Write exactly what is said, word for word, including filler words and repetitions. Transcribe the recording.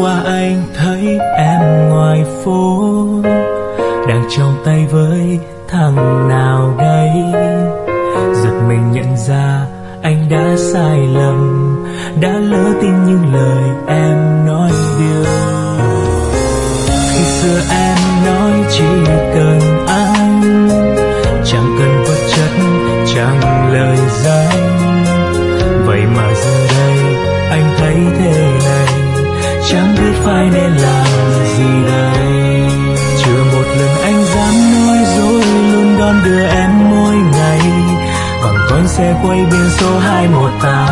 qua anh thấy em ngoài phố đang trong tay với thằng nào đây. Giật mình nhận ra anh đã sai lầm, đã lỡ tin những lời em nói điều. Khi xưa em nói chỉ cần anh, chẳng cần vật chất, chẳng lời danh. Vậy mà giờ đây anh thấy thế này, chẳng biết phải nên làm gì đây. Chưa một lần anh dám nói dối, luôn đón đưa em mỗi ngày bằng con xe quay biển số hai một tám.